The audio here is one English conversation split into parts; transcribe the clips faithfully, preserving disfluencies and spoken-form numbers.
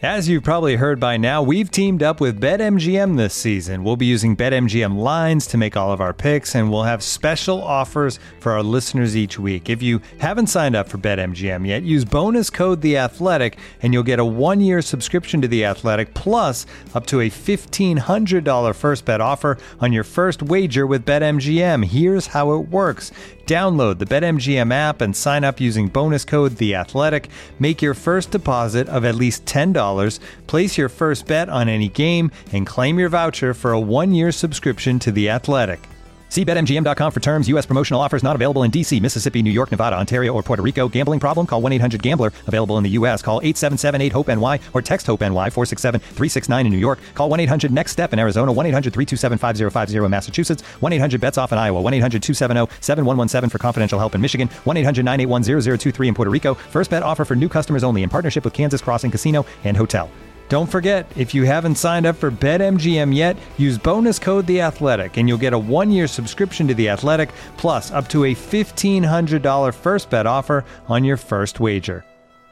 As you've probably heard by now, we've teamed up with BetMGM this season. We'll be using BetMGM lines to make all of our picks, and we'll have special offers for our listeners each week. If you haven't signed up for BetMGM yet, use bonus code The Athletic, and you'll get a one-year subscription to The Athletic, plus up to a fifteen hundred dollars first bet offer on your first wager with BetMGM. Here's how it works. Download the BetMGM app and sign up using bonus code The Athletic. Make your first deposit of at least ten dollars, place your first bet on any game, and claim your voucher for a one-year subscription to The Athletic. See Bet M G M dot com for terms. U S promotional offers not available in D C, Mississippi, New York, Nevada, Ontario, or Puerto Rico. Gambling problem? Call one eight hundred gambler. Available in the U S. Call eight seven seven eight hope N Y or text HOPE-NY four six seven three six nine in New York. Call one eight hundred next step in Arizona. one eight hundred three two seven five zero five zero in Massachusetts. one eight hundred bets off in Iowa. one eight hundred two seven zero seven one one seven for confidential help in Michigan. one eight hundred nine eight one zero zero two three in Puerto Rico. First bet offer for new customers only in partnership with Kansas Crossing Casino and Hotel. Don't forget, if you haven't signed up for BetMGM yet, use bonus code The Athletic, and you'll get a one-year subscription to The Athletic, plus up to a fifteen hundred dollars first bet offer on your first wager.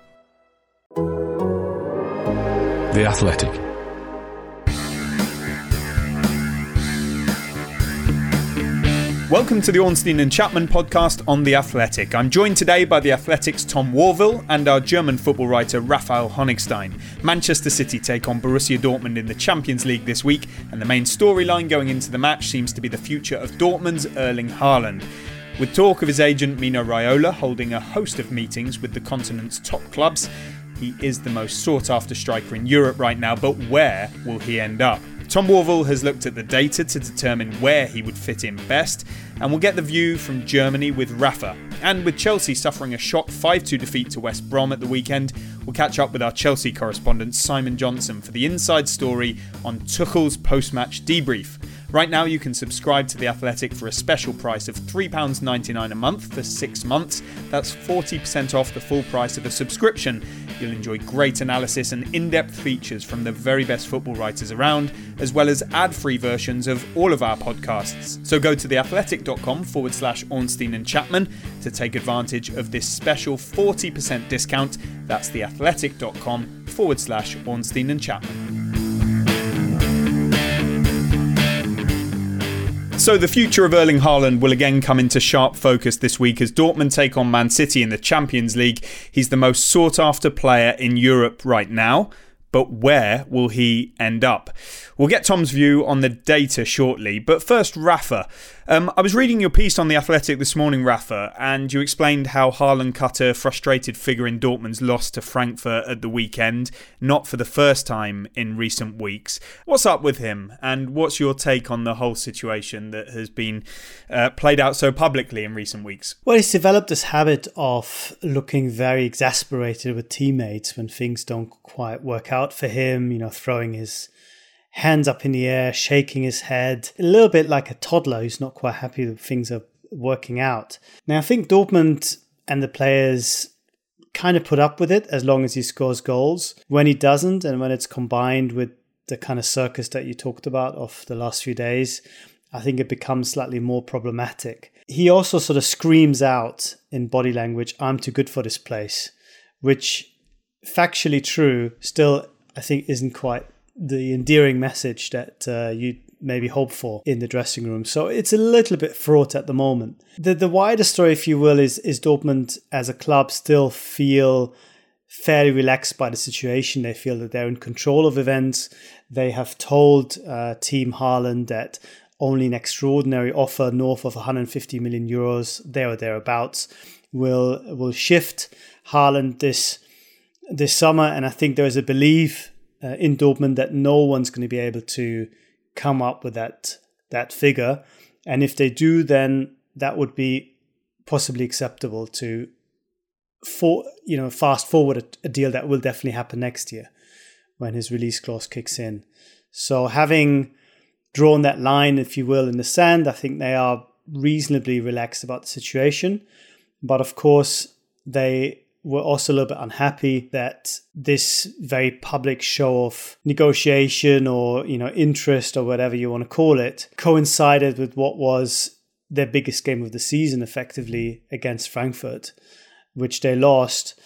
The Athletic. Welcome to the Ornstein and Chapman podcast on The Athletic. I'm joined today by The Athletic's Tom Worville and our German football writer Raphael Honigstein. Manchester City take on Borussia Dortmund in the Champions League this week, and the main storyline going into the match seems to be the future of Dortmund's Erling Haaland. With talk of his agent Mino Raiola holding a host of meetings with the continent's top clubs, he is the most sought-after striker in Europe right now, but where will he end up? Tom Worville has looked at the data to determine where he would fit in best, and we'll get the view from Germany with Rafa. And with Chelsea suffering a shock five two defeat to West Brom at the weekend, we'll catch up with our Chelsea correspondent Simon Johnson for the inside story on Tuchel's post-match debrief. Right now you can subscribe to The Athletic for a special price of three pounds ninety-nine a month for six months. That's forty percent off the full price of a subscription. You'll enjoy great analysis and in-depth features from the very best football writers around, as well as ad-free versions of all of our podcasts. So go to theathletic.com forward slash Ornstein and Chapman to take advantage of this special forty percent discount. That's theathletic.com forward slash Ornstein and Chapman. So the future of Erling Haaland will again come into sharp focus this week as Dortmund take on Man City in the Champions League. He's the most sought-after player in Europe right now, but where will he end up? We'll get Tom's view on the data shortly, but first, Rafa. Um, I was reading your piece on The Athletic this morning, Rafa, and you explained how Haaland cut a frustrated figure in Dortmund's loss to Frankfurt at the weekend, not for the first time in recent weeks. What's up with him, and what's your take on the whole situation that has been uh, played out so publicly in recent weeks? Well, he's developed this habit of looking very exasperated with teammates when things don't quite work out for him, you know, throwing his hands up in the air, shaking his head, a little bit like a toddler who's not quite happy that things are working out. Now, I think Dortmund and the players kind of put up with it as long as he scores goals. When he doesn't, and when it's combined with the kind of circus that you talked about of the last few days, I think it becomes slightly more problematic. He also sort of screams out in body language, "I'm too good for this place," which, factually true, still I think isn't quite the endearing message that uh, you maybe hope for in the dressing room. So it's a little bit fraught at the moment. The the wider story, if you will, is, is Dortmund as a club still feel fairly relaxed by the situation. They feel that they're in control of events. They have told uh, Team Haaland that only an extraordinary offer north of one hundred fifty million euros, there or thereabouts, will will shift Haaland this this summer. And I think there is a belief Uh, in Dortmund that no one's going to be able to come up with that that figure, and if they do, then that would be possibly acceptable to for you know fast forward a, a deal that will definitely happen next year when his release clause kicks in. So having drawn that line, if you will, in the sand, I think they are reasonably relaxed about the situation, but of course they were also a little bit unhappy that this very public show of negotiation or, you know, interest or whatever you want to call it coincided with what was their biggest game of the season, effectively, against Frankfurt, which they lost.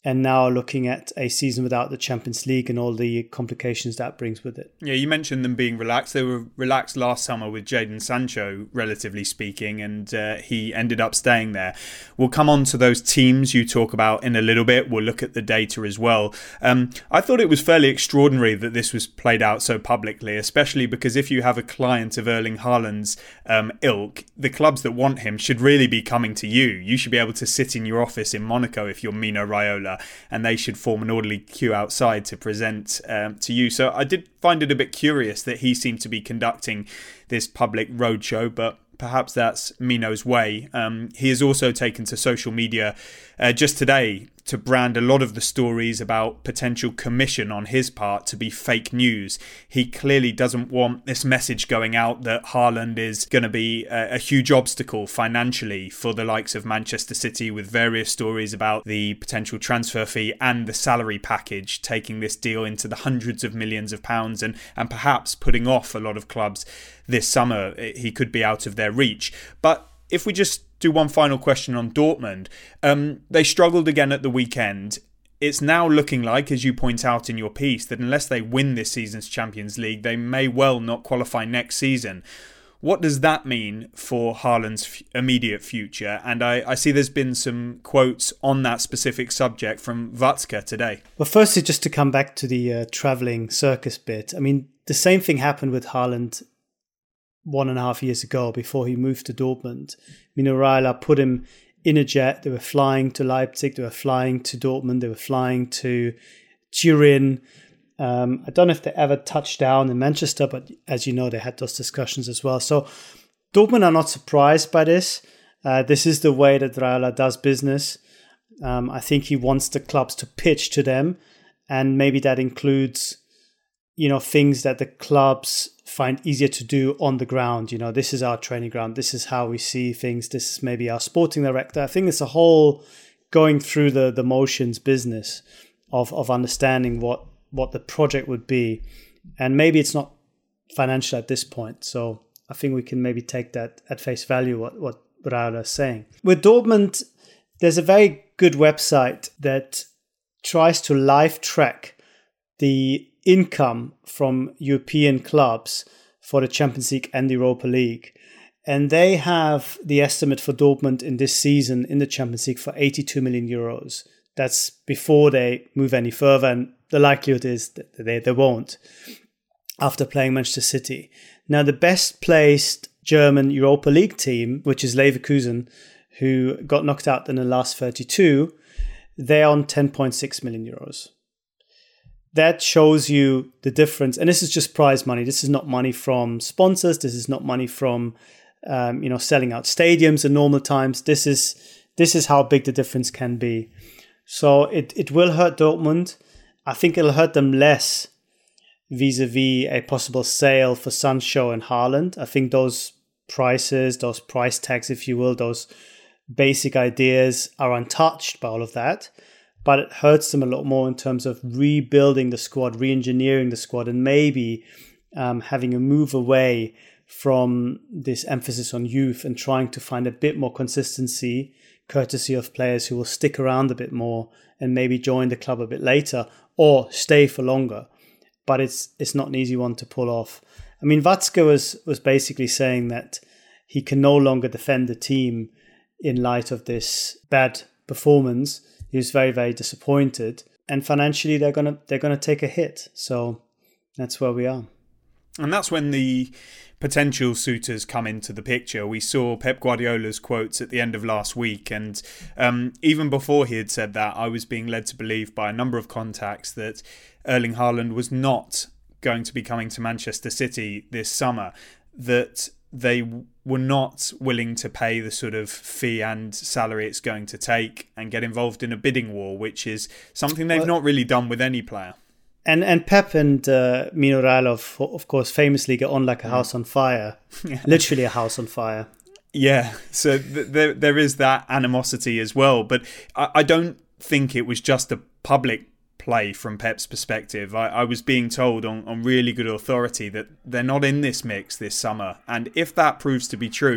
and now looking at a season without the Champions League and all the complications that brings with it. Yeah, you mentioned them being relaxed. They were relaxed last summer with Jadon Sancho, relatively speaking, and uh, he ended up staying there. We'll come on to those teams you talk about in a little bit. We'll look at the data as well. Um, I thought it was fairly extraordinary that this was played out so publicly, especially because if you have a client of Erling Haaland's um, ilk, the clubs that want him should really be coming to you. You should be able to sit in your office in Monaco if you're Mino Raiola, and they should form an orderly queue outside to present um, to you. So I did find it a bit curious that he seemed to be conducting this public roadshow, but perhaps that's Mino's way. Um, he has also taken to social media uh, just today to brand a lot of the stories about potential commission on his part to be fake news. He clearly doesn't want this message going out that Haaland is going to be a, a huge obstacle financially for the likes of Manchester City, with various stories about the potential transfer fee and the salary package taking this deal into the hundreds of millions of pounds and, and perhaps putting off a lot of clubs this summer. He could be out of their reach. But if we just do one final question on Dortmund, um, they struggled again at the weekend. It's now looking like, as you point out in your piece, that unless they win this season's Champions League, they may well not qualify next season. What does that mean for Haaland's f- immediate future? And I, I see there's been some quotes on that specific subject from Watzke today. Well, firstly, just to come back to the uh, travelling circus bit. I mean, the same thing happened with Haaland one and a half years ago before he moved to Dortmund. Mino Raiola put him in a jet. They were flying to Leipzig. They were flying to Dortmund. They were flying to Turin. Um, I don't know if they ever touched down in Manchester, but as you know, they had those discussions as well. So Dortmund are not surprised by this. Uh, this is the way that Raiola does business. Um, I think he wants the clubs to pitch to them, and maybe that includes, you know, things that the clubs find easier to do on the ground. You know, this is our training ground. This is how we see things. This is maybe our sporting director. I think it's a whole going through the, the motions business of, of understanding what, what the project would be. And maybe it's not financial at this point. So I think we can maybe take that at face value, what, what Raiola is saying. With Dortmund, there's a very good website that tries to live track the income from European clubs for the Champions League and the Europa League. And they have the estimate for Dortmund in this season in the Champions League for eighty-two million euros. That's before they move any further, and the likelihood is that they, they won't after playing Manchester City. Now, the best placed German Europa League team, which is Leverkusen, who got knocked out in the last thirty-two, they're on ten point six million euros. That shows you the difference. And this is just prize money. This is not money from sponsors. This is not money from, um, you know, selling out stadiums in normal times. This is this is how big the difference can be. So it, it will hurt Dortmund. I think it'll hurt them less vis-a-vis a possible sale for Sancho and Haaland. I think those prices, those price tags, if you will, those basic ideas are untouched by all of that. But it hurts them a lot more in terms of rebuilding the squad, re-engineering the squad, and maybe um, having a move away from this emphasis on youth and trying to find a bit more consistency, courtesy of players who will stick around a bit more and maybe join the club a bit later or stay for longer. But it's it's not an easy one to pull off. I mean, Watzke was, was basically saying that he can no longer defend the team in light of this bad performance. He was very, very disappointed, and financially they're gonna they're gonna take a hit. So that's where we are. And that's when the potential suitors come into the picture. We saw Pep Guardiola's quotes at the end of last week, and um, even before he had said that, I was being led to believe by a number of contacts that Erling Haaland was not going to be coming to Manchester City this summer, that they were not willing to pay the sort of fee and salary it's going to take and get involved in a bidding war, which is something they've well, not really done with any player. And and Pep and uh, Mino Raiola, of course, famously get on like a house on fire. Yeah. Literally a house on fire. Yeah, so th- there there is that animosity as well. But I, I don't think it was just a public play from Pep's perspective. I, I was being told on, on really good authority that they're not in this mix this summer. And if that proves to be true,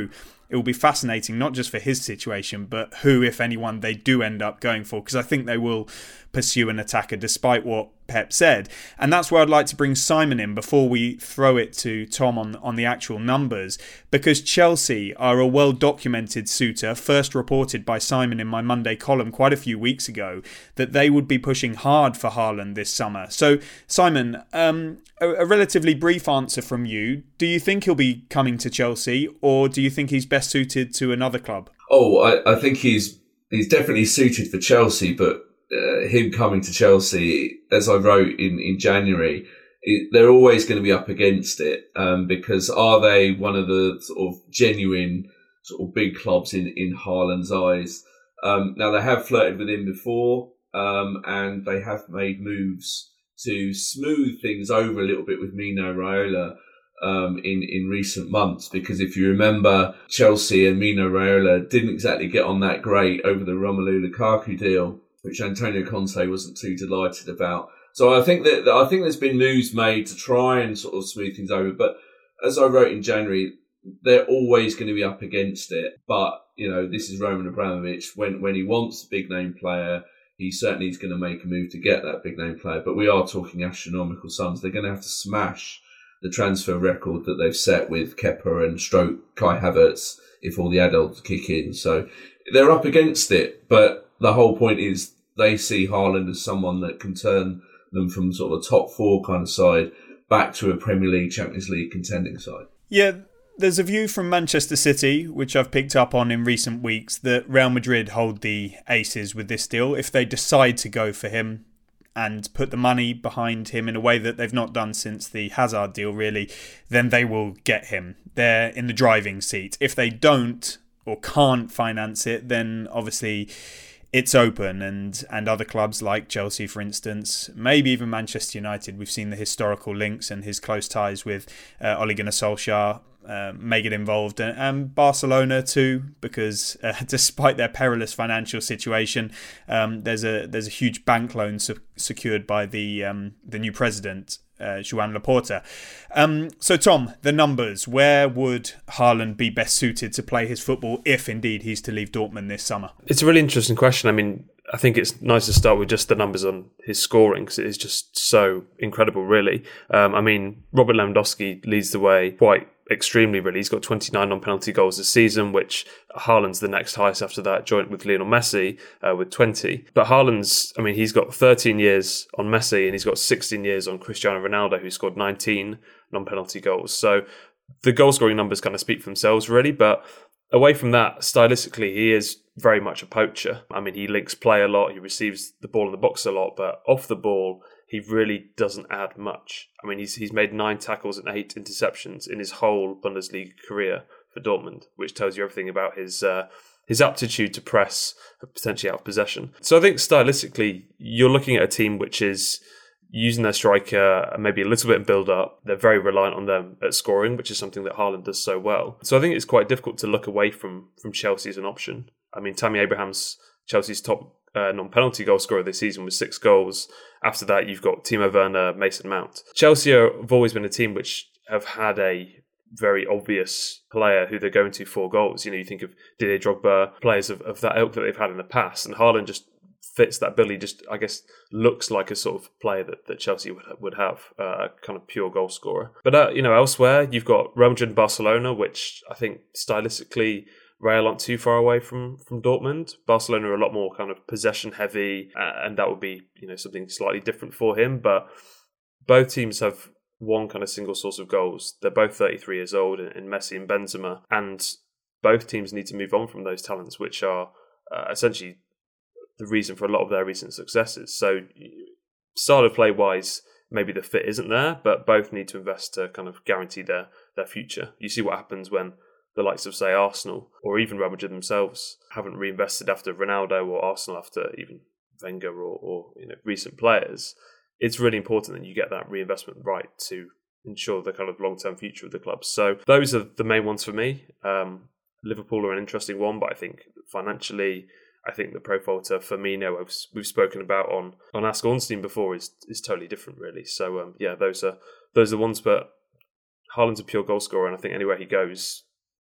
it will be fascinating, not just for his situation, but who, if anyone, they do end up going for, because I think they will pursue an attacker despite what Pep said. And that's where I'd like to bring Simon in before we throw it to Tom on, on the actual numbers, because Chelsea are a well-documented suitor, first reported by Simon in my Monday column quite a few weeks ago, that they would be pushing hard for Haaland this summer. So, Simon, um, a, a relatively brief answer from you. Do you think he'll be coming to Chelsea, or do you think he's best suited to another club? Oh, I, I think he's he's definitely suited for Chelsea, but uh, him coming to Chelsea, as I wrote in, in January, it, they're always going to be up against it, um, because are they one of the sort of genuine sort of big clubs in, in Haaland's eyes? Um, now, they have flirted with him before, um, and they have made moves to smooth things over a little bit with Mino Raiola um, in, in recent months, because if you remember, Chelsea and Mino Raiola didn't exactly get on that great over the Romelu Lukaku deal, which Antonio Conte wasn't too delighted about. So I think that I think there's been moves made to try and sort of smooth things over. But as I wrote in January, they're always going to be up against it. But, you know, this is Roman Abramovich. When when he wants a big name player, he certainly is going to make a move to get that big name player. But we are talking astronomical sums. They're going to have to smash the transfer record that they've set with Kepa and Stroke Kai Havertz if all the adults kick in. So they're up against it. But the whole point is they see Haaland as someone that can turn them from sort of a top four kind of side back to a Premier League, Champions League contending side. Yeah, there's a view from Manchester City, which I've picked up on in recent weeks, that Real Madrid hold the aces with this deal. If they decide to go for him and put the money behind him in a way that they've not done since the Hazard deal, really, then they will get him. They're in the driving seat. If they don't or can't finance it, then obviously it's open, and, and other clubs like Chelsea, for instance, maybe even Manchester United. We've seen the historical links and his close ties with uh, Ole Gunnar Solskjaer uh, may get involved, and, and Barcelona too, because uh, despite their perilous financial situation, um, there's a there's a huge bank loan se- secured by the um, the new president, Uh, Joan Laporta. Um, so, Tom, the numbers. Where would Haaland be best suited to play his football if indeed he's to leave Dortmund this summer? It's a really interesting question. I mean, I think it's nice to start with just the numbers on his scoring, because it is just so incredible, really. Um, I mean, Robert Lewandowski leads the way quite extremely, really. He's got twenty-nine non-penalty goals this season, which Haaland's the next highest after that, joint with Lionel Messi uh, with twenty. But Haaland's, I mean, he's got thirteen years on Messi and he's got sixteen years on Cristiano Ronaldo, who scored nineteen non-penalty goals. So the goal-scoring numbers kind of speak for themselves, really. But away from that, stylistically, he is very much a poacher. I mean, he links play a lot, he receives the ball in the box a lot, but off the ball, he really doesn't add much. I mean, he's he's made nine tackles and eight interceptions in his whole Bundesliga career for Dortmund, which tells you everything about his uh, his aptitude to press, potentially out of possession. So I think stylistically, you're looking at a team which is using their striker maybe a little bit in build-up. They're very reliant on them at scoring, which is something that Haaland does so well. So I think it's quite difficult to look away from, from Chelsea as an option. I mean, Tammy Abraham's Chelsea's top Uh, non-penalty goal scorer this season with six goals. After that, you've got Timo Werner, Mason Mount. Chelsea have always been a team which have had a very obvious player who they're going to for goals. You know, you think of Didier Drogba, players of, of that ilk that they've had in the past, and Haaland just fits that bill. He just, I guess, looks like a sort of player that, that Chelsea would would have, uh, a kind of pure goal scorer. But, uh, you know, elsewhere, you've got Real Madrid and Barcelona, which I think stylistically Real aren't too far away from, from Dortmund. Barcelona are a lot more kind of possession heavy, uh, and that would be, you know, something slightly different for him. But both teams have one kind of single source of goals. They're both thirty-three years old in, in Messi and Benzema, and both teams need to move on from those talents, which are uh, essentially the reason for a lot of their recent successes. So style of play wise, maybe the fit isn't there, but both need to invest to kind of guarantee their, their future. You see what happens when the likes of, say, Arsenal or even Real Madrid themselves haven't reinvested after Ronaldo, or Arsenal after even Wenger or, or you know recent players. It's really important that you get that reinvestment right to ensure the kind of long-term future of the club. So those are the main ones for me. Um, Liverpool are an interesting one, but I think financially, I think the profile to Firmino, we've, we've spoken about on, on Ask Ornstein before, is is totally different, really. So um, yeah, those are those are the ones. But Haaland's a pure goal scorer, and I think anywhere he goes,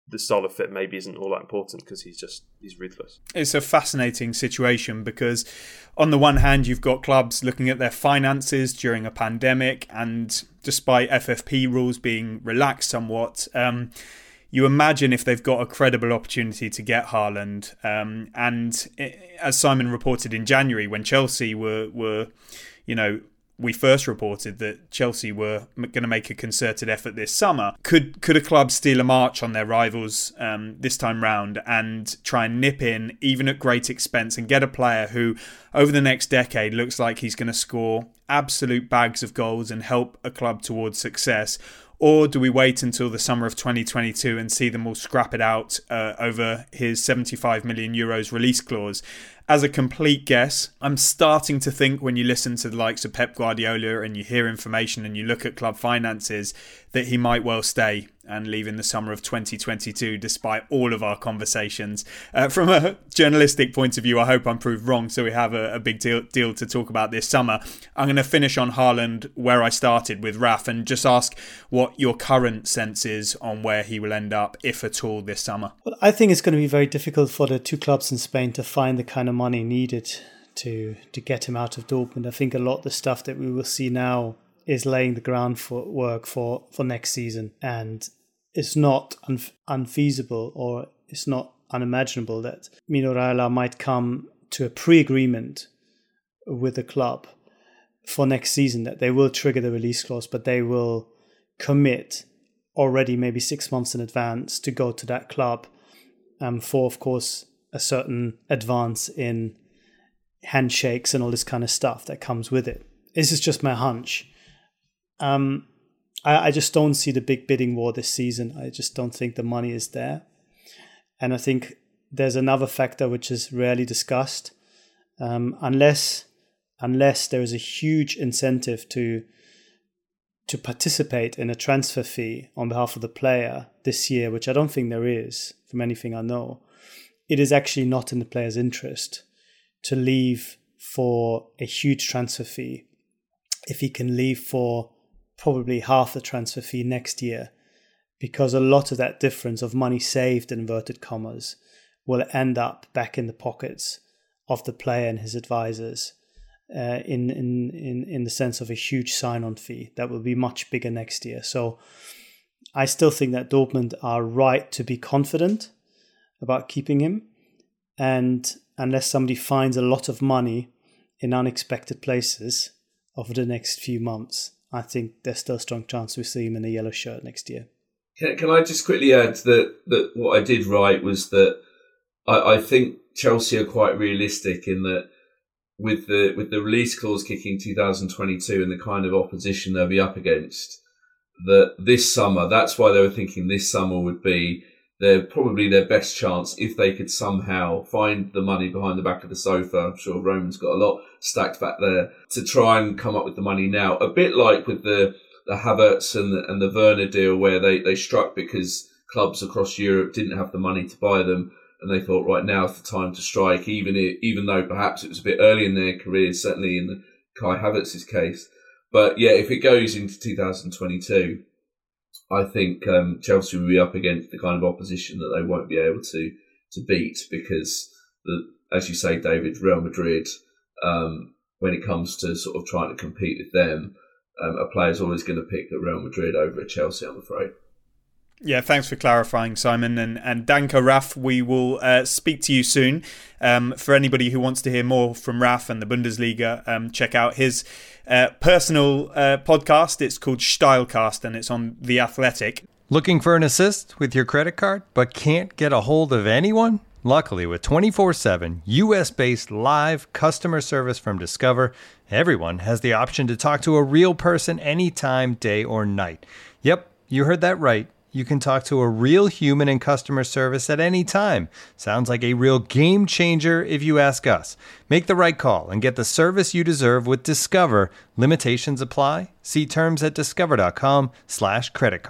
the style of fit maybe isn't all that important because he's just he's ruthless. It's a fascinating situation because on the one hand you've got clubs looking at their finances during a pandemic, and despite F F P rules being relaxed somewhat, um, you imagine if they've got a credible opportunity to get Haaland, um, and as Simon reported in January when Chelsea were were you know we first reported that Chelsea were going to make a concerted effort this summer. Could could a club steal a march on their rivals um, this time round and try and nip in, even at great expense, and get a player who, over the next decade, looks like he's going to score absolute bags of goals and help a club towards success? Or do we wait until the summer of twenty twenty-two and see them all scrap it out uh, over his seventy-five million euros release clause? As a complete guess, I'm starting to think when you listen to the likes of Pep Guardiola and you hear information and you look at club finances that he might well stay and leave in the summer of twenty twenty-two, despite all of our conversations. Uh, from a journalistic point of view, I hope I'm proved wrong, so we have a, a big deal, deal to talk about this summer. I'm going to finish on Haaland where I started with Raf and just ask what your current sense is on where he will end up, if at all, this summer. Well, I think it's going to be very difficult for the two clubs in Spain to find the kind of money needed to to get him out of Dortmund. I think a lot of the stuff that we will see now is laying the groundwork for, for next season, and it's not un- unfeasible or it's not unimaginable that Mino Raiola might come to a pre-agreement with the club for next season, that they will trigger the release clause, but they will commit already maybe six months in advance to go to that club um, for, of course, a certain advance in handshakes and all this kind of stuff that comes with it. This is just my hunch. Um, I, I just don't see the big bidding war this season. I just don't think the money is there. And I think there's another factor which is rarely discussed. Um, unless unless there is a huge incentive to to participate in a transfer fee on behalf of the player this year, which I don't think there is, from anything I know, it is actually not in the player's interest to leave for a huge transfer fee if he can leave for probably half the transfer fee next year, because a lot of that difference of money saved, in inverted commas, will end up back in the pockets of the player and his advisors uh, in, in, in, in the sense of a huge sign-on fee that will be much bigger next year. So I still think that Dortmund are right to be confident about keeping him. And unless somebody finds a lot of money in unexpected places over the next few months, I think there's still a strong chance we see him in a yellow shirt next year. Can, can I just quickly add that, that what I did write was that I, I think Chelsea are quite realistic in that with the with the release clause kicking two thousand twenty-two and the kind of opposition they'll be up against, that this summer, that's why they were thinking this summer would be their probably their best chance if they could somehow find the money behind the back of the sofa. I'm sure Roman's got a lot stacked back there to try and come up with the money now. A bit like with the, the Havertz and the, and the Werner deal, where they, they struck because clubs across Europe didn't have the money to buy them, and they thought, right, now's the time to strike, even if, even though perhaps it was a bit early in their careers, certainly in the Kai Havertz's case. But yeah, if it goes into two thousand twenty-two, I think um, Chelsea will be up against the kind of opposition that they won't be able to to beat, because, the, as you say, David, Real Madrid, um, when it comes to sort of trying to compete with them, um, a player's always going to pick a Real Madrid over a Chelsea, I'm afraid. Yeah, thanks for clarifying, Simon. And, and Danke, Raf, we will uh, speak to you soon. Um, for anybody who wants to hear more from Raf and the Bundesliga, um, check out his uh, personal uh, podcast. It's called Steilcast, and it's on The Athletic. Looking for an assist with your credit card, but can't get a hold of anyone? Luckily, with twenty-four seven U S-based live customer service from Discover, everyone has the option to talk to a real person anytime, day or night. Yep, you heard that right. You can talk to a real human in customer service at any time. Sounds like a real game changer if you ask us. Make the right call and get the service you deserve with Discover. Limitations apply. See terms at discover.com slash credit card.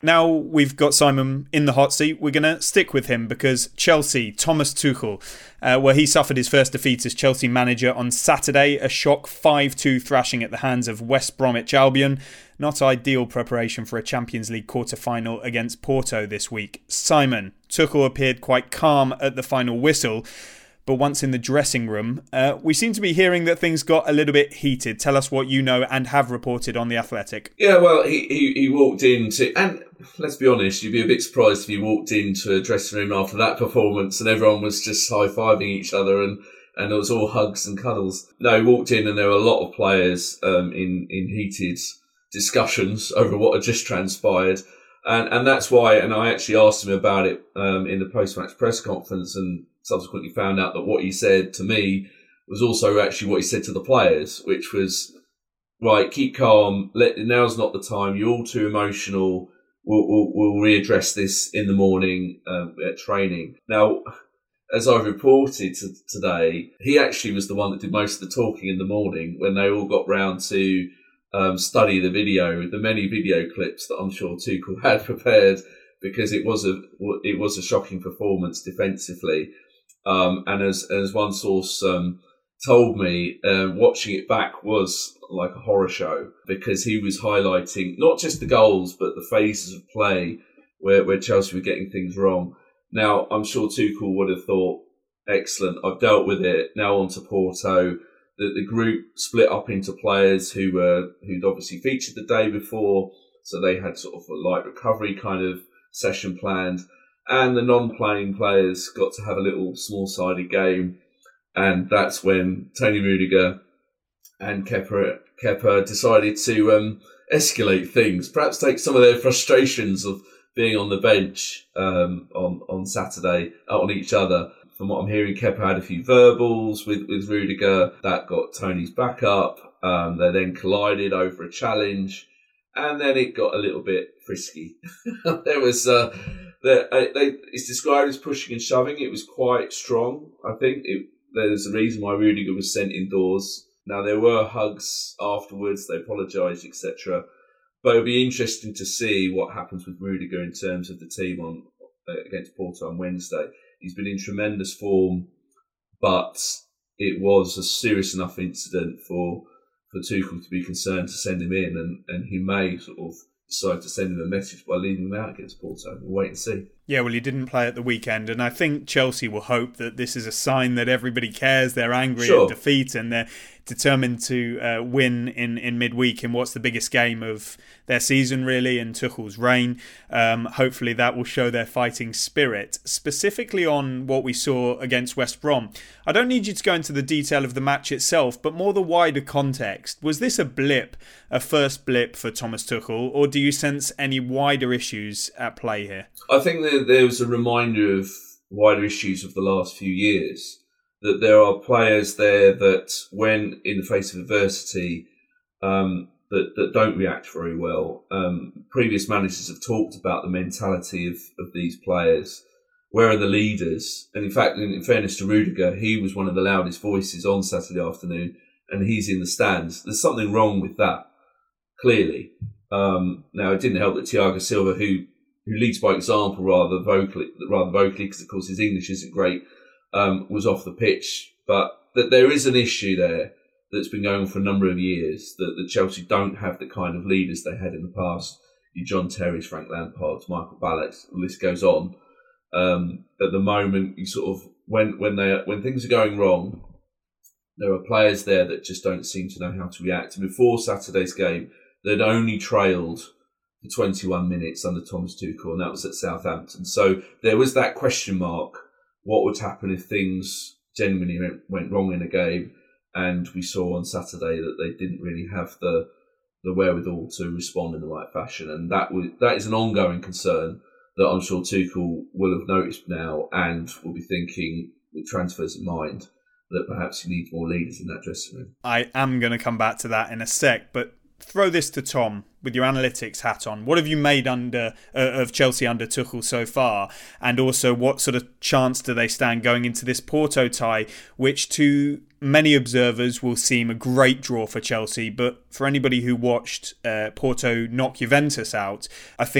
Now we've got Simon in the hot seat, we're going to stick with him because Chelsea, Thomas Tuchel, uh, where he suffered his first defeat as Chelsea manager on Saturday, a shock five two thrashing at the hands of West Bromwich Albion. Not ideal preparation for a Champions League quarter-final against Porto this week. Simon, Tuchel appeared quite calm at the final whistle, but once in the dressing room, uh, we seem to be hearing that things got a little bit heated. Tell us what you know and have reported on The Athletic. Yeah, well, he, he, he walked into... And let's be honest, you'd be a bit surprised if you walked into a dressing room after that performance and everyone was just high-fiving each other and, and it was all hugs and cuddles. No, he walked in and there were a lot of players um, in, in heated discussions over what had just transpired. And, and that's why, and I actually asked him about it um, in the post-match press conference and subsequently found out that what he said to me was also actually what he said to the players, which was, right, keep calm, let, now's not the time, you're all too emotional, we'll, we'll, we'll readdress this in the morning um, at training. Now, as I've reported to, today, he actually was the one that did most of the talking in the morning when they all got round to um, study the video, the many video clips that I'm sure Tuchel had prepared, because it was a it was a shocking performance defensively. Um, and as as one source um, told me, uh, watching it back was like a horror show because he was highlighting not just the goals but the phases of play where, where Chelsea were getting things wrong. Now, I'm sure Tuchel would have thought, excellent, I've dealt with it, now on to Porto. The, the group split up into players who were who'd obviously featured the day before, so they had sort of a light recovery kind of session planned. And the non-playing players got to have a little small-sided game. And that's when Tony Rudiger and Kepa, Kepa decided to um, escalate things, perhaps take some of their frustrations of being on the bench um, on, on Saturday out on each other. From what I'm hearing, Kepa had a few verbals with, with Rudiger. That got Tony's back up. Um, they then collided over a challenge. And then it got a little bit frisky. there was... Uh, They, they, it's described as pushing and shoving. It was quite strong, I think. It, there's a reason why Rudiger was sent indoors. Now, there were hugs afterwards. They apologised, et cetera. But it'll be interesting to see what happens with Rudiger in terms of the team on uh, against Porto on Wednesday. He's been in tremendous form, but it was a serious enough incident for, for Tuchel to be concerned to send him in, and, and he may sort of decided to send him a message by leaving him out against Porto. We'll wait and see. Yeah, well, he didn't play at the weekend, and I think Chelsea will hope that this is a sign that everybody cares, they're angry sure. at defeat, and they're determined to uh, win in, in midweek in what's the biggest game of their season, really, in Tuchel's reign. Um, hopefully that will show their fighting spirit. Specifically on what we saw against West Brom, I don't need you to go into the detail of the match itself, but more the wider context. Was this a blip, a first blip for Thomas Tuchel, or do you sense any wider issues at play here? I think that there was a reminder of wider issues of the last few years, that there are players there that when in the face of adversity um, that, that don't react very well. Um, previous managers have talked about the mentality of, of these players. Where are the leaders? And in fact, in, in fairness to Rudiger, he was one of the loudest voices on Saturday afternoon and he's in the stands. There's something wrong with that, clearly. Um, now, it didn't help that Thiago Silva, who who leads by example rather vocally, rather vocally, because of course his English isn't great, um, was off the pitch. But that there is an issue there that's been going on for a number of years, that the Chelsea don't have the kind of leaders they had in the past. You John Terry's, Frank Lampard's, Michael Ballack's, the list goes on. Um, at the moment, you sort of when when they when things are going wrong, there are players there that just don't seem to know how to react. And before Saturday's game, they'd only trailed for twenty-one minutes under Thomas Tuchel, and that was at Southampton. So there was that question mark: what would happen if things genuinely went wrong in a game? And we saw on Saturday that they didn't really have the the wherewithal to respond in the right fashion, and that was that is an ongoing concern that I'm sure Tuchel will have noticed now, and will be thinking with transfers in mind that perhaps he needs more leaders in that dressing room. I am going to come back to that in a sec, but throw this to Tom with your analytics hat on. What have you made under uh, of Chelsea under Tuchel so far? And also, what sort of chance do they stand going into this Porto tie, which to many observers will seem a great draw for Chelsea, but for anybody who watched uh, Porto knock Juventus out, I think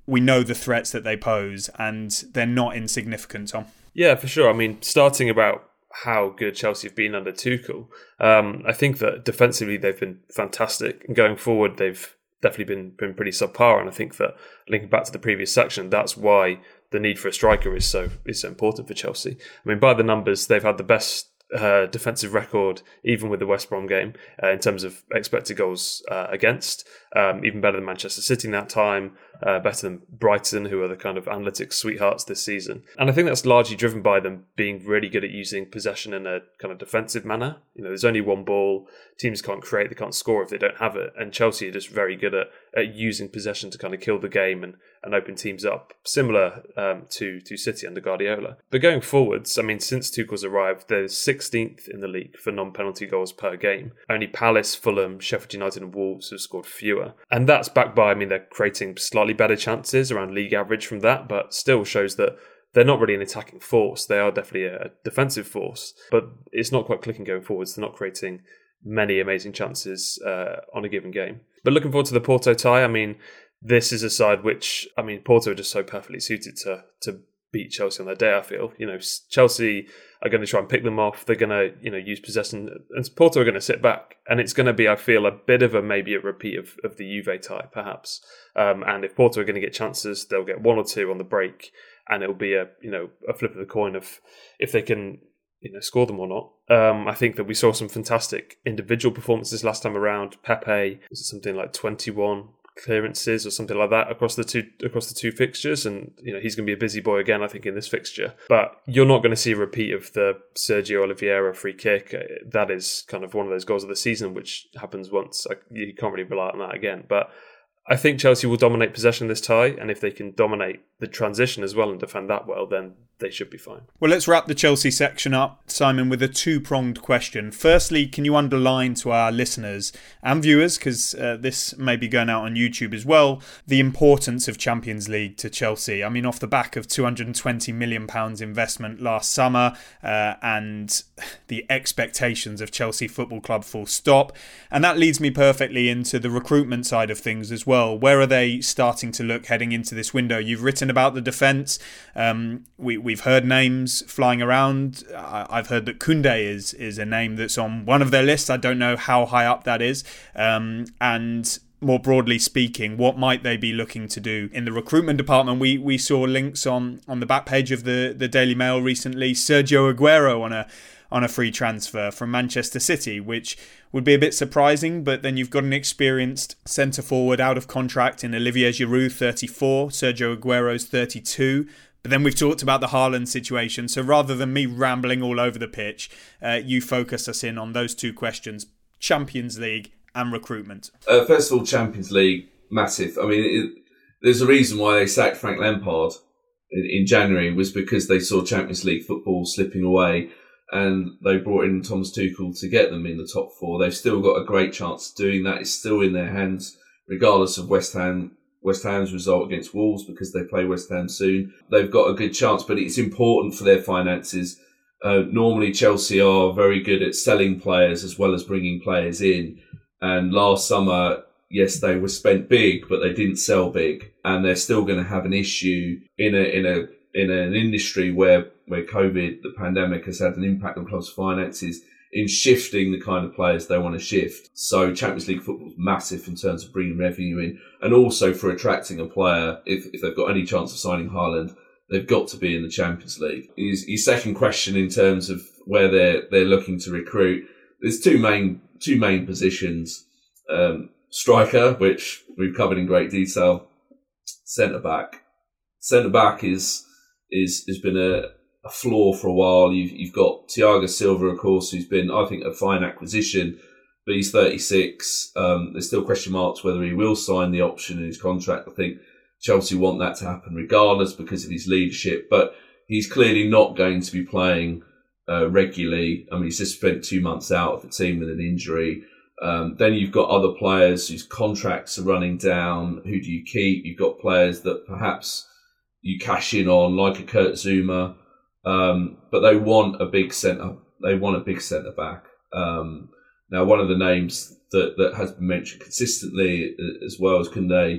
we know the threats that they pose, and they're not insignificant, Tom. Yeah, for sure. I mean, starting about how good Chelsea have been under Tuchel, um, I think that defensively they've been fantastic, and going forward they've definitely been been pretty subpar. And I think that, linking back to the previous section, that's why the need for a striker is so is so important for Chelsea. I mean, by the numbers, they've had the best uh, defensive record, even with the West Brom game, uh, in terms of expected goals uh, against. Um, even better than Manchester City in that time, uh, better than Brighton, who are the kind of analytics sweethearts this season. And I think that's largely driven by them being really good at using possession in a kind of defensive manner. You know, there's only one ball. Teams can't create, they can't score if they don't have it. And Chelsea are just very good at, at using possession to kind of kill the game and, and open teams up, similar um, to, to City under Guardiola. But going forwards, I mean, since Tuchel's arrived, they're sixteenth in the league for non-penalty goals per game. Only Palace, Fulham, Sheffield United and Wolves have scored fewer. And that's backed by, I mean, they're creating slightly better chances around league average from that, but still shows that they're not really an attacking force. They are definitely a defensive force, but it's not quite clicking going forwards. They're not creating many amazing chances uh, on a given game. But looking forward to the Porto tie, I mean, this is a side which, I mean, Porto are just so perfectly suited to to beat Chelsea on their day, I feel. You know, Chelsea are going to try and pick them off. They're going to, you know, use possession, and Porto are going to sit back. And it's going to be, I feel, a bit of a maybe a repeat of, of the Juve tie, perhaps. Um, and if Porto are going to get chances, they'll get one or two on the break, and it'll be a, you know, a flip of the coin of if they can, you know, score them or not. Um, I think that we saw some fantastic individual performances last time around. Pepe was it something like twenty-one clearances or something like that across the two across the two fixtures, and you know he's going to be a busy boy again, I think, in this fixture. But you're not going to see a repeat of the Sergio Oliveira free kick. That is kind of one of those goals of the season, which happens once. You can't really rely on that again. But I think Chelsea will dominate possession this tie, and if they can dominate the transition as well and defend that well, then they should be fine. Well, let's wrap the Chelsea section up, Simon, with a two-pronged question. Firstly, can you underline to our listeners and viewers, because uh, this may be going out on YouTube as well, the importance of Champions League to Chelsea? I mean, off the back of two hundred twenty million pounds investment last summer uh, and the expectations of Chelsea Football Club full stop. And that leads me perfectly into the recruitment side of things as well. Where are they starting to look heading into this window? You've written about the defence. Um, we, we've heard names flying around. I've heard that Koundé is is a name that's on one of their lists. I don't know how high up that is. Um, and more broadly speaking, what might they be looking to do in the recruitment department? We we saw links on, on the back page of the, the Daily Mail recently. Sergio Aguero on a on a free transfer from Manchester City, which would be a bit surprising, but then you've got an experienced centre-forward out of contract in Olivier Giroud, thirty-four, Sergio Aguero's thirty-two. But then we've talked about the Haaland situation, so rather than me rambling all over the pitch, uh, you focus us in on those two questions, Champions League and recruitment. Uh, first of all, Champions League, massive. I mean, it, there's a reason why they sacked Frank Lampard in, in January, was because they saw Champions League football slipping away, and they brought in Thomas Tuchel to get them in the top four. They've still got a great chance of doing that. It's still in their hands, regardless of West Ham, West Ham's result against Wolves, because they play West Ham soon. They've got a good chance, but it's important for their finances. Uh, normally, Chelsea are very good at selling players as well as bringing players in. And last summer, yes, they were spent big, but they didn't sell big, and they're still going to have an issue in a in a in an industry where where COVID, the pandemic, has had an impact on clubs' finances in shifting the kind of players they want to shift. So Champions League football is massive in terms of bringing revenue in, and also for attracting a player. If if they've got any chance of signing Haaland, they've got to be in the Champions League. His, his second question in terms of where they're they're looking to recruit, there's two main two main positions: um, striker, which we've covered in great detail, centre back. Centre back is is has been a a flaw for a while. You've, you've got Thiago Silva, of course, who's been, I think, a fine acquisition, but he's thirty-six. Um, there's still question marks whether he will sign the option in his contract. I think Chelsea want that to happen regardless because of his leadership, but he's clearly not going to be playing uh, regularly. I mean, he's just spent two months out of the team with an injury. Um, then you've got other players whose contracts are running down. Who do you keep? You've got players that perhaps you cash in on, like a Kurt Zouma. Um, but they want a big centre. They want a big centre back. Um, now, one of the names that, that has been mentioned consistently, as well as Koundé,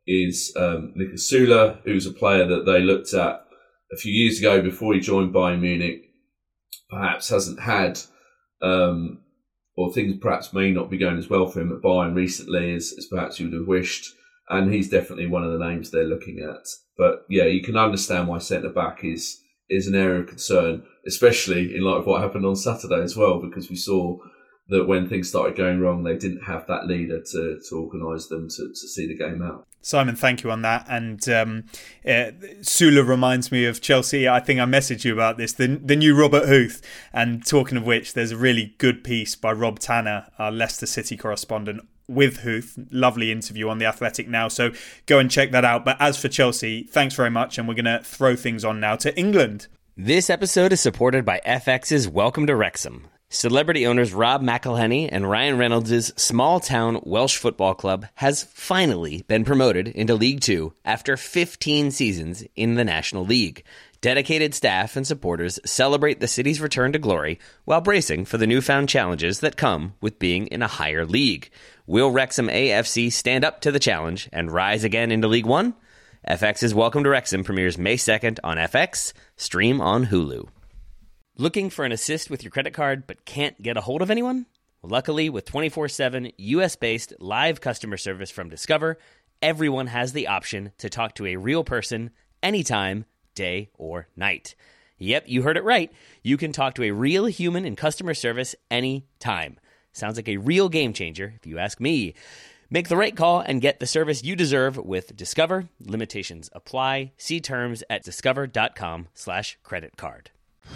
is um, Niklas Süle, who's a player that they looked at a few years ago before he joined Bayern Munich. Perhaps hasn't had, um, or things perhaps may not be going as well for him at Bayern recently as, as perhaps you would have wished. And he's definitely one of the names they're looking at. But yeah, you can understand why centre-back is is an area of concern, especially in light of what happened on Saturday as well, because we saw that when things started going wrong, they didn't have that leader to, to organise them to, to see the game out. Simon, thank you on that. And um, uh, Süle reminds me of Chelsea. I think I messaged you about this, the, the new Robert Huth. And talking of which, there's a really good piece by Rob Tanner, our Leicester City correspondent, with Huth. Lovely interview on The Athletic now. So go and check that out. But as for Chelsea, thanks very much. And we're going to throw things on now to England. This episode is supported by F X's Welcome to Wrexham. Celebrity owners Rob McElhenney and Ryan Reynolds' small-town Welsh football club has finally been promoted into League Two after fifteen seasons in the National League. Dedicated staff and supporters celebrate the city's return to glory while bracing for the newfound challenges that come with being in a higher league. Will Wrexham A F C stand up to the challenge and rise again into League One? F X's Welcome to Wrexham premieres May second on F X, stream on Hulu. Looking for an assist with your credit card but can't get a hold of anyone? Luckily, with twenty-four seven U S-based live customer service from Discover, everyone has the option to talk to a real person anytime, day or night. Yep, you heard it right. You can talk to a real human in customer service anytime. Sounds like a real game changer, if you ask me. Make the right call and get the service you deserve with Discover. Limitations apply. See terms at discover.com slash credit card.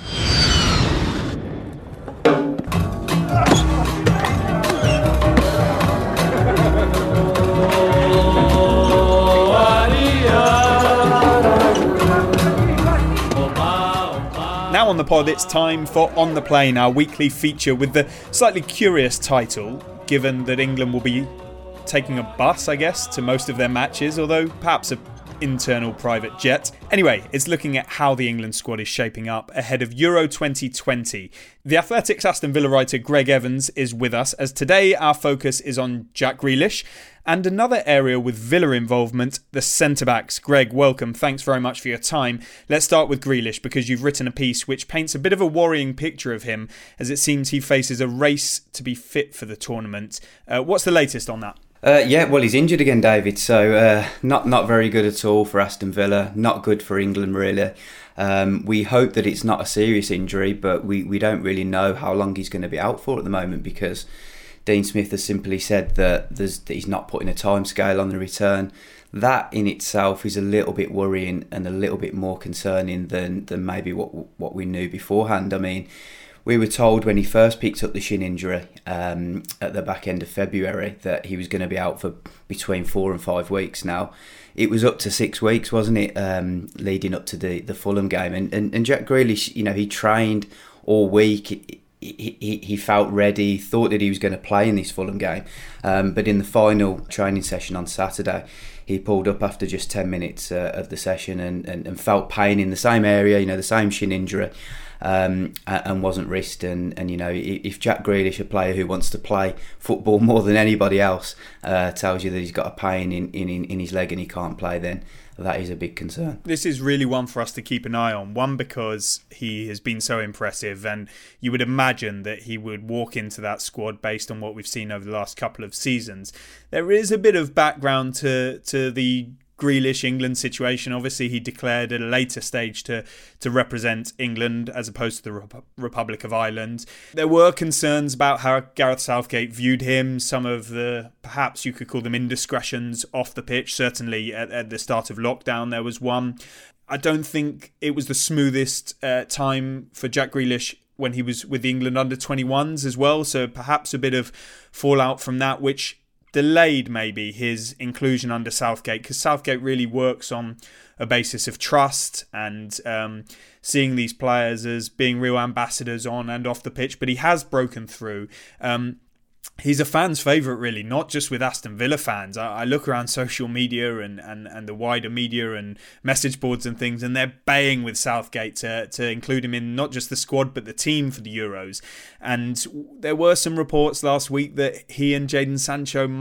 Now on the pod, it's time for On the Plane, our weekly feature with the slightly curious title, given that England will be taking a bus, I guess, to most of their matches, although perhaps a internal private jet. Anyway, it's looking at how the England squad is shaping up ahead of Euro twenty twenty. The Athletic's Aston Villa writer Greg Evans is with us, as today our focus is on Jack Grealish and another area with Villa involvement, the centre-backs. Greg, welcome. Thanks very much for your time. Let's start with Grealish, because you've written a piece which paints a bit of a worrying picture of him, as it seems he faces a race to be fit for the tournament. Uh, what's the latest on that? Uh, yeah, well, he's injured again, David, so uh, not not very good at all for Aston Villa, not good for England, really. Um, we hope that it's not a serious injury, but we, we don't really know how long he's going to be out for at the moment, because Dean Smith has simply said that, there's, that he's not putting a timescale on the return. That in itself is a little bit worrying and a little bit more concerning than, than maybe what what we knew beforehand. I mean, we were told when he first picked up the shin injury um, at the back end of February that he was going to be out for between four and five weeks. Now, it was up to six weeks, wasn't it, um, leading up to the, the Fulham game. And, and, and Jack Grealish, you know, he trained all week. He, he, he felt ready, thought that he was going to play in this Fulham game. Um, but in the final training session on Saturday, he pulled up after just ten minutes uh, of the session and, and, and felt pain in the same area, you know, the same shin injury. Um, and wasn't risked. And, and you know, if Jack Grealish, a player who wants to play football more than anybody else, uh, tells you that he's got a pain in, in, in his leg and he can't play, then that is a big concern. This is really one for us to keep an eye on. One, because he has been so impressive, and you would imagine that he would walk into that squad based on what we've seen over the last couple of seasons. There is a bit of background to to the Grealish England situation. Obviously, he declared at a later stage to to represent England as opposed to the Rep- Republic of Ireland. There were concerns about how Gareth Southgate viewed him, some of the, perhaps you could call them indiscretions off the pitch. Certainly at, at the start of lockdown there was one. I don't think it was the smoothest uh, time for Jack Grealish when he was with the England under twenty-ones as well, so perhaps a bit of fallout from that, which delayed maybe his inclusion under Southgate, because Southgate really works on a basis of trust and um, seeing these players as being real ambassadors on and off the pitch. But he has broken through. Um, he's a fan's favourite, really, not just with Aston Villa fans. I, I look around social media and, and, and the wider media and message boards and things, and they're baying with Southgate to, to include him in not just the squad but the team for the Euros. And there were some reports last week that he and Jadon Sancho might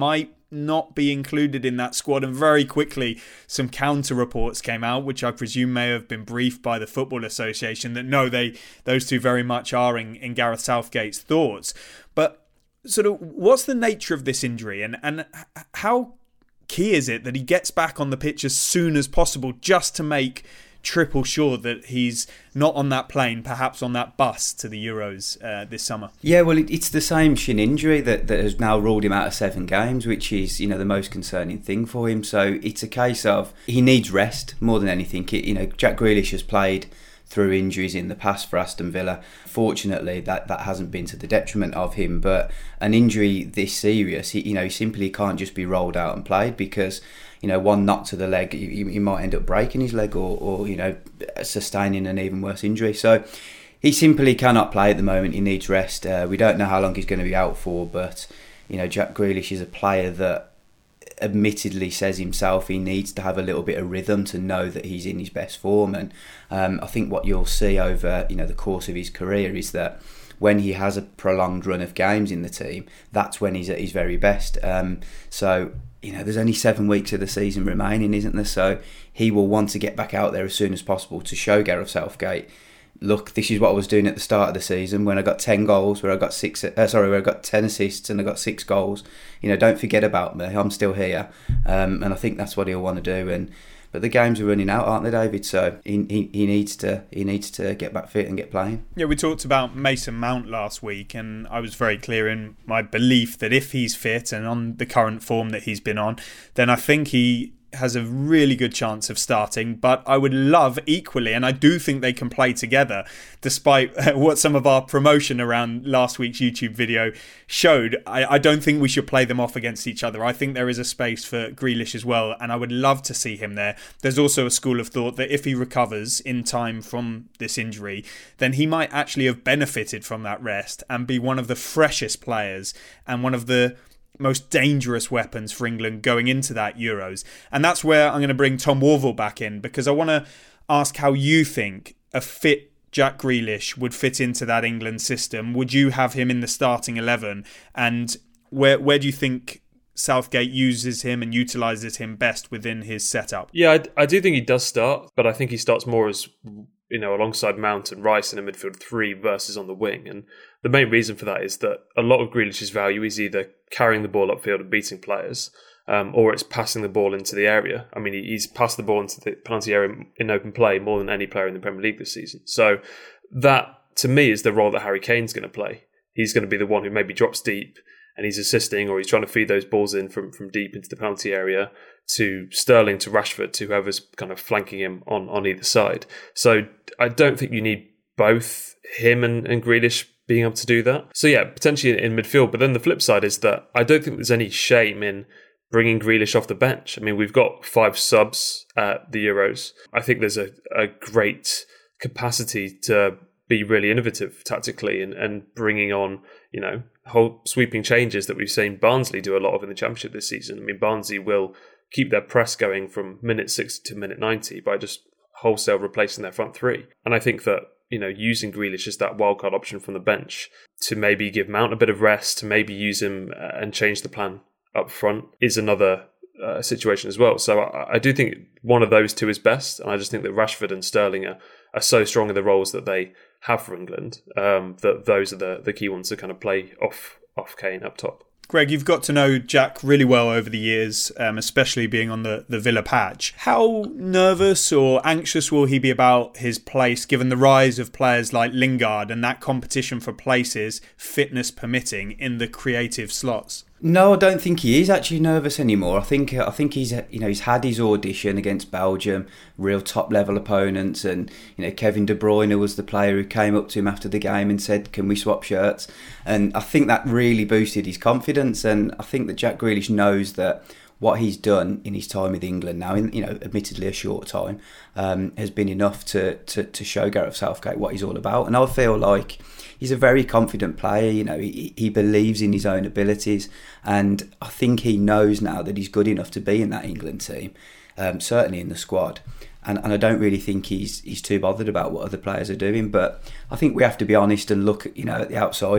not be included in that squad. And very quickly, some counter reports came out, which I presume may have been briefed by the Football Association, that no, they those two very much are in, in Gareth Southgate's thoughts. But sort of, what's the nature of this injury, and, and how key is it that he gets back on the pitch as soon as possible, just to make triple sure that he's not on that plane, perhaps on that bus to the Euros uh, this summer? Yeah, well, it, it's the same shin injury that, that has now ruled him out of seven games, which is, you know, the most concerning thing for him. So it's a case of he needs rest more than anything. It, you know, Jack Grealish has played through injuries in the past for Aston Villa. Fortunately, that, that hasn't been to the detriment of him. But an injury this serious, he, you know, he simply can't just be rolled out and played, because, you know, one knock to the leg, he, he might end up breaking his leg, or, or, you know, sustaining an even worse injury. So he simply cannot play at the moment. He needs rest. Uh, we don't know how long he's going to be out for, but, you know, Jack Grealish is a player that admittedly says himself he needs to have a little bit of rhythm to know that he's in his best form. And um, I think what you'll see over, you know, the course of his career is that when he has a prolonged run of games in the team, that's when he's at his very best. Um, so, you know, there's only seven weeks of the season remaining, isn't there? So he will want to get back out there as soon as possible to show Gareth Southgate, look, this is what I was doing at the start of the season when I got ten goals, where I got six, uh, sorry, where I got ten assists and I got six goals. You know, don't forget about me. I'm still here, um, and I think that's what he'll want to do. And but the games are running out, aren't they, David? So he, he he needs to he needs to get back fit and get playing. Yeah, we talked about Mason Mount last week, and I was very clear in my belief that if he's fit and on the current form that he's been on, then I think he has a really good chance of starting. But I would love equally, and I do think they can play together, despite what some of our promotion around last week's YouTube video showed. I, I don't think we should play them off against each other. I think there is a space for Grealish as well, and I would love to see him there. There's also a school of thought that if he recovers in time from this injury, then he might actually have benefited from that rest and be one of the freshest players and one of the most dangerous weapons for England going into that Euros. And that's where I'm going to bring Tom Worville back in, because I want to ask how you think a fit Jack Grealish would fit into that England system. Would you have him in the starting eleven? And where where do you think Southgate uses him and utilises him best within his setup? Yeah, I, I do think he does start, but I think he starts more as, you know, alongside Mount and Rice in a midfield three versus on the wing. And the main reason for that is that a lot of Grealish's value is either carrying the ball upfield and beating players, um, or it's passing the ball into the area. I mean, he's passed the ball into the penalty area in open play more than any player in the Premier League this season. So that, to me, is the role that Harry Kane's going to play. He's going to be the one who maybe drops deep and he's assisting, or he's trying to feed those balls in from, from deep into the penalty area to Sterling, to Rashford, to whoever's kind of flanking him on, on either side. So I don't think you need both him and, and Grealish being able to do that. So yeah, potentially in midfield. But then the flip side is that I don't think there's any shame in bringing Grealish off the bench. I mean, we've got five subs at the Euros. I think there's a, a great capacity to be really innovative tactically and, and bringing on, you know, whole sweeping changes that we've seen Barnsley do a lot of in the Championship this season. I mean, Barnsley will keep their press going from minute sixty to minute ninety by just wholesale replacing their front three. And I think that, you know, using Grealish as that wildcard option from the bench to maybe give Mount a bit of rest, to maybe use him and change the plan up front is another uh, situation as well. So I, I do think one of those two is best. And I just think that Rashford and Sterling are, are so strong in the roles that they have for England, um, that those are the, the key ones to kind of play off off Kane up top. Greg, you've got to know Jack really well over the years, um, especially being on the, the Villa patch. How nervous or anxious will he be about his place, given the rise of players like Lingard and that competition for places, fitness permitting, in the creative slots? No, I don't think he is actually nervous anymore. I think I think he's you know he's had his audition against Belgium, real top level opponents, and you know Kevin De Bruyne was the player who came up to him after the game and said, "Can we swap shirts?" And I think that really boosted his confidence. And I think that Jack Grealish knows that what he's done in his time with England now, in you know admittedly a short time, um, has been enough to, to to show Gareth Southgate what he's all about. And I feel like he's a very confident player. You know, he, he believes in his own abilities, and I think he knows now that he's good enough to be in that England team, um, certainly in the squad. And, and I don't really think he's he's too bothered about what other players are doing. But I think we have to be honest and look, you know, at the outside.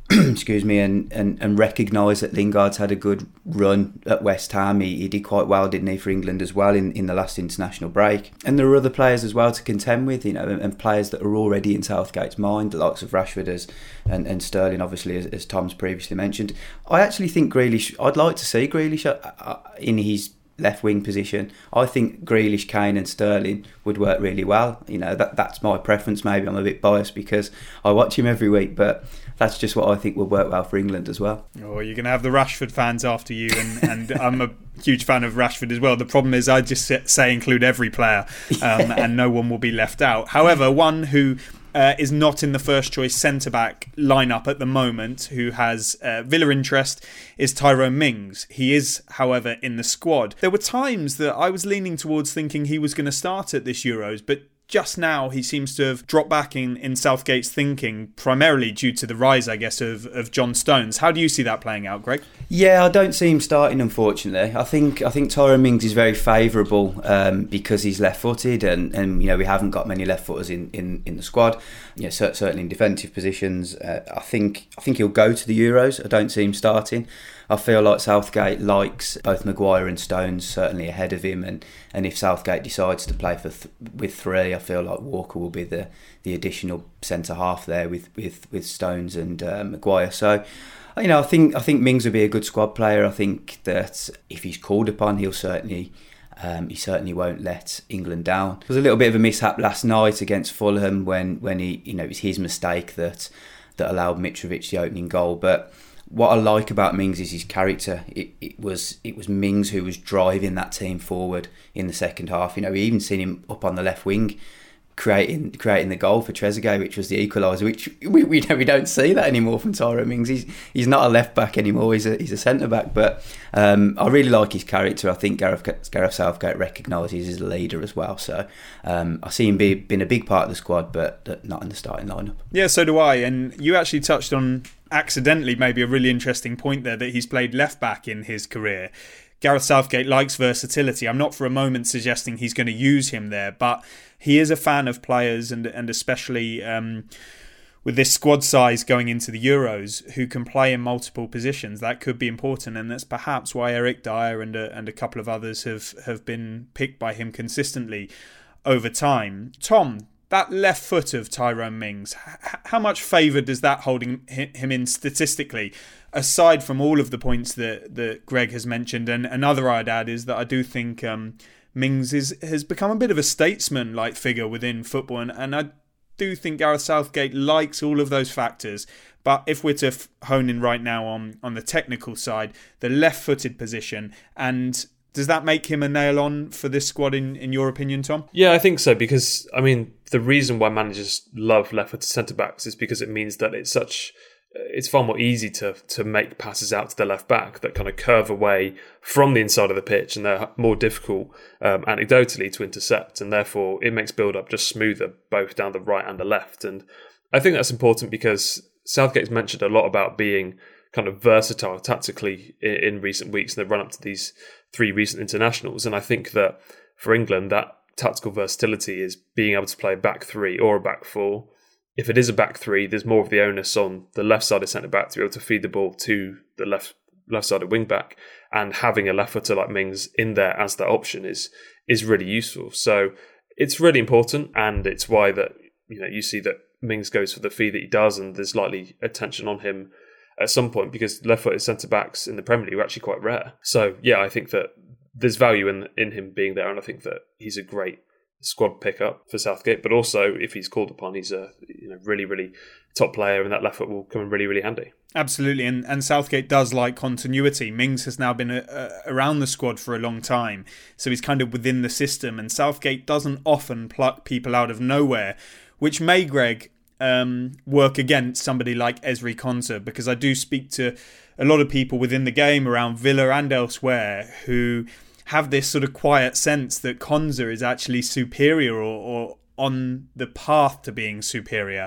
excuse me, and, and, and recognise that Lingard's had a good run at West Ham. He, he did quite well, didn't he, for England as well in, in the last international break. And there are other players as well to contend with, you know, and, and players that are already in Southgate's mind, the likes of Rashford as, and, and Sterling, obviously, as, as Tom's previously mentioned. I actually think Grealish, I'd like to see Grealish in his left wing position. I think Grealish, Kane and Sterling would work really well. You know, that that's my preference. Maybe I'm a bit biased because I watch him every week, but that's just what I think would work well for England as well. Oh, you're going to have the Rashford fans after you, and, and I'm a huge fan of Rashford as well. The problem is I just say include every player, um, and no one will be left out. However, one who Uh, is not in the first choice centre-back lineup at the moment, who has uh, Villa interest, is Tyrone Mings. He is, however, in the squad. There were times that I was leaning towards thinking he was going to start at this Euros, but just now he seems to have dropped back in, in Southgate's thinking, primarily due to the rise, I guess, of, of John Stones. How do you see that playing out, Greg? Yeah, I don't see him starting, unfortunately. I think I think Tyrone Mings is very favourable um, because he's left-footed, and, and you know we haven't got many left-footers in, in, in the squad. Yeah, certainly in defensive positions. Uh, I think I think he'll go to the Euros. I don't see him starting. I feel like Southgate likes both Maguire and Stones certainly ahead of him, and, and if Southgate decides to play for th- with three, I feel like Walker will be the, the additional centre half there with, with, with Stones and uh, Maguire. So, you know, I think I think Mings will be a good squad player. I think that if he's called upon, he'll certainly um, he certainly won't let England down. There was a little bit of a mishap last night against Fulham when when he you know it was his mistake that that allowed Mitrovic the opening goal, but what I like about Mings is his character. It, it was it was Mings who was driving that team forward in the second half. You know, we even seen him up on the left wing, creating creating the goal for Trezeguet, which was the equaliser. Which we we don't, we don't see that anymore from Tyrone Mings. He's he's not a left back anymore. He's a he's a centre back. But um, I really like his character. I think Gareth Gareth Southgate recognises his leader as well. So um, I see him be being a big part of the squad, but not in the starting lineup. Yeah, so do I. And you actually touched on, accidentally, maybe a really interesting point there, that he's played left back in his career. Gareth Southgate likes versatility. I'm not for a moment suggesting he's going to use him there, but he is a fan of players, and and especially um, with this squad size going into the Euros, who can play in multiple positions. That could be important, and that's perhaps why Eric Dyer and a, and a couple of others have, have been picked by him consistently over time. Tom, that left foot of Tyrone Mings, how much favour does that hold him in statistically? Aside from all of the points that, that Greg has mentioned, and another I'd add is that I do think um, Mings is, has become a bit of a statesman-like figure within football, and, and I do think Gareth Southgate likes all of those factors. But if we're to f- hone in right now on, on the technical side, the left-footed position, and does that make him a nail-on for this squad, in, in your opinion, Tom? Yeah, I think so, because, I mean, the reason why managers love left-footed centre-backs is because it means that it's such... it's far more easy to to make passes out to the left back that kind of curve away from the inside of the pitch, and they're more difficult um, anecdotally to intercept, and therefore it makes build-up just smoother both down the right and the left. And I think that's important because Southgate's mentioned a lot about being kind of versatile tactically in, in recent weeks in the run-up to these three recent internationals, and I think that for England that tactical versatility is being able to play a back three or a back four. If it is a back three, there's more of the onus on the left-sided centre-back to be able to feed the ball to the left left-sided wing-back, and having a left-footer like Mings in there as that option is is really useful. So it's really important, and it's why that you know you see that Mings goes for the fee that he does, and there's likely attention on him at some point because left-footed centre-backs in the Premier League are actually quite rare. So yeah, I think that there's value in in him being there, and I think that he's a great squad pickup for Southgate, but also if he's called upon, he's a you know really really top player, and that left foot will come in really really handy. Absolutely, and and Southgate does like continuity. Mings has now been a, a, around the squad for a long time, so he's kind of within the system, and Southgate doesn't often pluck people out of nowhere, which may, Greg, um, work against somebody like Ezri Konsa, because I do speak to a lot of people within the game around Villa and elsewhere who have this sort of quiet sense that Konsa is actually superior, or, or on the path to being superior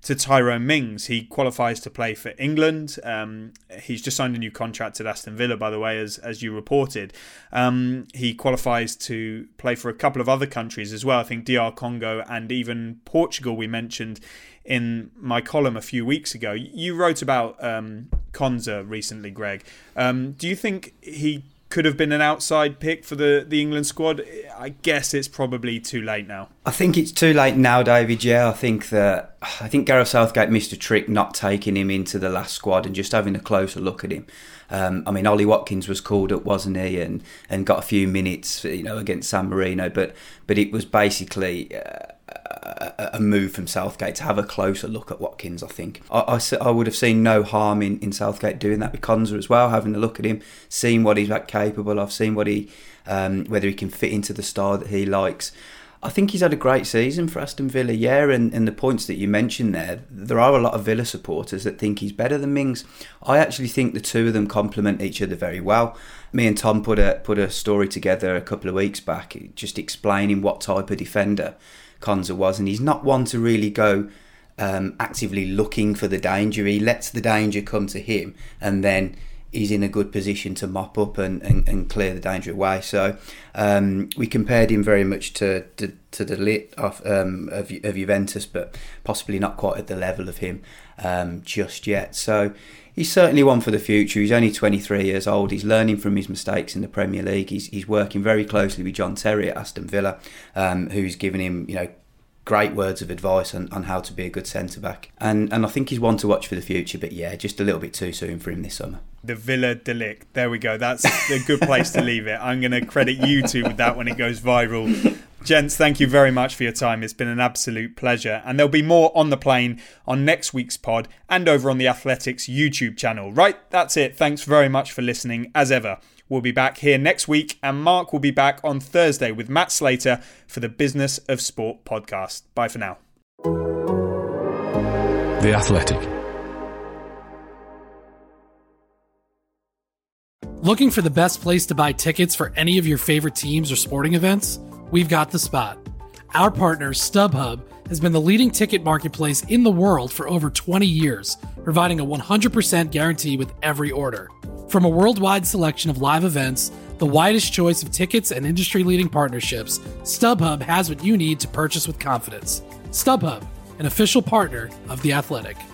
to Tyrone Mings. He qualifies to play for England. Um, he's just signed a new contract at Aston Villa, by the way, as as you reported. Um, he qualifies to play for a couple of other countries as well. I think D R Congo and even Portugal we mentioned in my column a few weeks ago. You wrote about um, Konsa recently, Greg. Um, do you think he could have been an outside pick for the, the England squad? I guess it's probably too late now. I think it's too late now, David. Yeah, I think that I think Gareth Southgate missed a trick not taking him into the last squad and just having a closer look at him. Um, I mean, Ollie Watkins was called up, wasn't he, and and got a few minutes, you know, against San Marino, but but it was basically Uh, a move from Southgate to have a closer look at Watkins. I think I, I, I would have seen no harm in, in Southgate doing that with Konsa as well, having a look at him, seeing what he's like capable of, seeing what he um, whether he can fit into the style that he likes. I think he's had a great season for Aston Villa, yeah, and, and the points that you mentioned there, there are a lot of Villa supporters that think he's better than Mings. I actually think the two of them complement each other very well. Me and Tom put a put a story together a couple of weeks back, just explaining what type of defender Konsa was, and he's not one to really go um, actively looking for the danger. He lets the danger come to him, and then he's in a good position to mop up and, and, and clear the danger away. So um, we compared him very much to to, to the lit of, um, of of Juventus, but possibly not quite at the level of him um, just yet. So he's certainly one for the future. He's only twenty-three years old. He's learning from his mistakes in the Premier League. He's he's working very closely with John Terry at Aston Villa, um, who's given him, you know, great words of advice on, on how to be a good centre-back. And and I think he's one to watch for the future, but yeah, just a little bit too soon for him this summer. The Villa Delict. There we go. That's a good place to leave it. I'm going to credit you two with that when it goes viral. Gents, thank you very much for your time. It's been an absolute pleasure. And there'll be more On the Plane on next week's pod and over on the Athletics YouTube channel. Right, that's it. Thanks very much for listening, as ever. We'll be back here next week, and Mark will be back on Thursday with Matt Slater for the Business of Sport podcast. Bye for now. The Athletic. Looking for the best place to buy tickets for any of your favorite teams or sporting events? We've got the spot. Our partner, StubHub, has been the leading ticket marketplace in the world for over twenty years, providing a one hundred percent guarantee with every order. From a worldwide selection of live events, the widest choice of tickets and industry-leading partnerships, StubHub has what you need to purchase with confidence. StubHub, an official partner of The Athletic.